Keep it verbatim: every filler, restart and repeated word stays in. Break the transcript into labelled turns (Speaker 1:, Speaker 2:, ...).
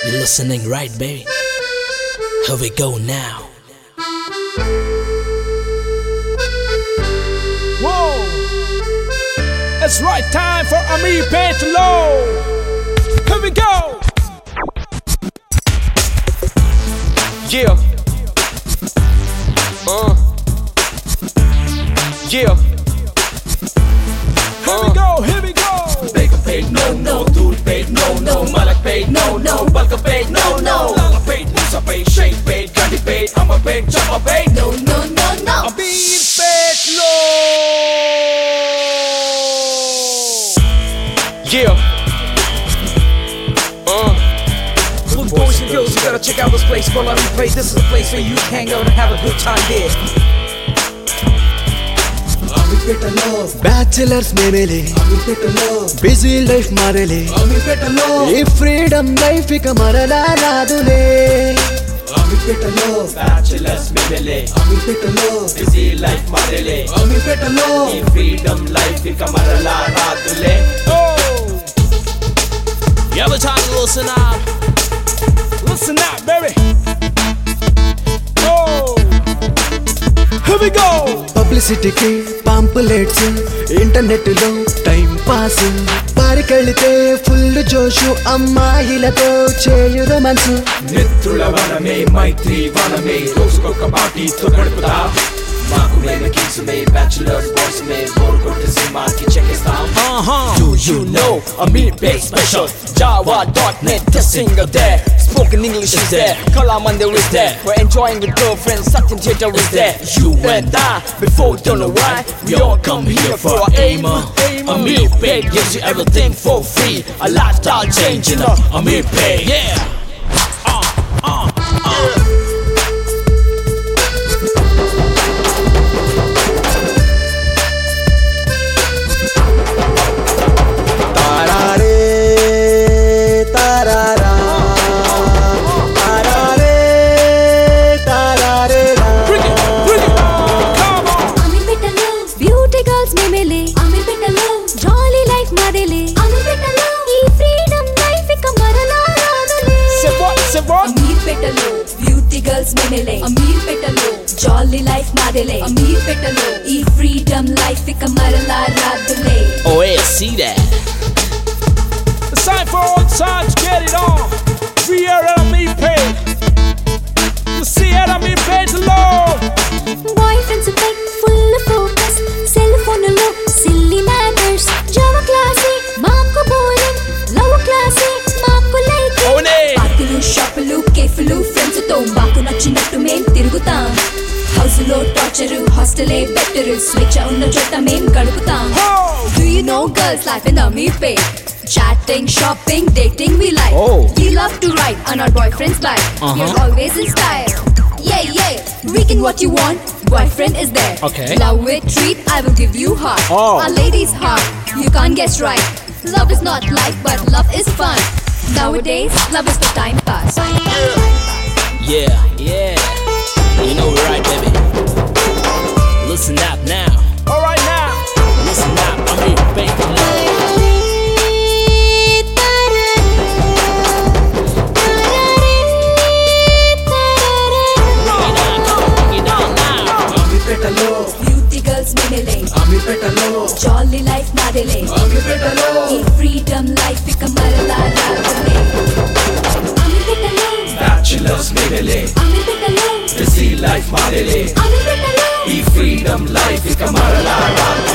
Speaker 1: You're listening right, baby. Here we go now.
Speaker 2: Whoa! It's right time for Amir Petlo. Here we go.
Speaker 3: Yeah. Uh. Yeah.
Speaker 2: Here we go. Here we go.
Speaker 3: Bacon paid, no, no. Dude paid, no, no. Malak paid, no, no. Balka paid, no, no. Lala paid, Musa paid, Shane paid, Gandhi paid, Amma paid, Chapa paid, no, no, no, no.
Speaker 2: Amir Petlo.
Speaker 3: Yeah. Uh. Blue boys and girls, you gotta check out this place called Amir Pay. This is a place where you can hang out and have a good time there.
Speaker 4: Bachelors ಮೇಲೆ busy life ಮಾಡಲಿ ಈ freedom life ಇಕ ಮರಲಾರಾದುಲೇ
Speaker 3: bachelors ಮೇಲೆ busy life ಮಾಡಲಿ ಈ freedom life ಇಕ ಮರಲಾರಾದುಲೇ.
Speaker 1: You ever try to listen up?
Speaker 2: Listen up, baby. Oh, here we go.
Speaker 4: పబ్లిసిటీకి పాంపులెట్స్ ఇంటర్నెట్ లో టైం పాస్ పారికెళ్తే ఫుల్ జోషు అమ్మాయిలతో చేయు రొమాన్స్
Speaker 3: మిత్రుల వనమే మైత్రి వనమే రోజుకొక పార్టీతో గడుపుతా మాకు మేము కిడ్స్మే బ్యాచులర్స్ బాయ్స్మే బోర్ కొట్టే సినిమాకి చెక్కిస్తాం. Do you know Amir Pay Special? Java dot net, the singer there. Spoken English is there, Kalamandir is there. We're enjoying with girlfriends, Satyam Theatre is there. You and I, before don't know why, we all come here for our aim. Amir Pay gives you everything for free, a lifestyle change in Amir Pay.
Speaker 1: Yeah. Uh, uh, uh.
Speaker 5: Amir Petlo, beauty girls में मिले. Amir Petlo, jolly life मारेले. Amir Petlo, e freedom life एक मरला रादले.
Speaker 1: Oh yeah, see that.
Speaker 2: It's time for all time to get it on. We are at Amir Pay. You see at Amir Petlo.
Speaker 5: Boyfriends are like full of focus. Cell phone lo, silly matters. Java classy, माको boring. Love classy, माको like.
Speaker 1: Oh nee.
Speaker 5: పార్కులు షాపులు కేఫ్లు friends తో మాకు నచ్చినట్టు మేం తిరుగుతాం. House లో torture హాస్టలే better స్వేచ్ఛ ఉన్న చోట మేం గడుపుతాం. Do you know girls life in Amir Pay? Chatting, shopping, dating we like.
Speaker 1: Oh.
Speaker 5: We love to ride on our boyfriend's bike.
Speaker 1: Uh-huh.
Speaker 5: We're always in style. Yeah, yeah. Weekend what you want, boyfriend is there.
Speaker 1: Okay.
Speaker 5: Love with treat, I will give you heart.
Speaker 1: Oh.
Speaker 5: Our ladies heart, you can't guess right. Love is not life, but love is fun. Nowadays, love is the time pass.
Speaker 1: Yeah, yeah. You know we're right, baby. Listen up now.
Speaker 2: All right now.
Speaker 1: Listen up, Amir Petlo.
Speaker 5: Beauty girls में मिले.
Speaker 4: Amir Petlo,
Speaker 5: Jolly life मारेले.
Speaker 4: Amir Petlo,
Speaker 5: E freedom life एक मरला रादले. Amir Petlo,
Speaker 3: Bachelors मेले
Speaker 5: Amir Petlo,
Speaker 3: busy life मारेले
Speaker 5: Amir Petlo.
Speaker 3: ई freedom life इक मरला रादले.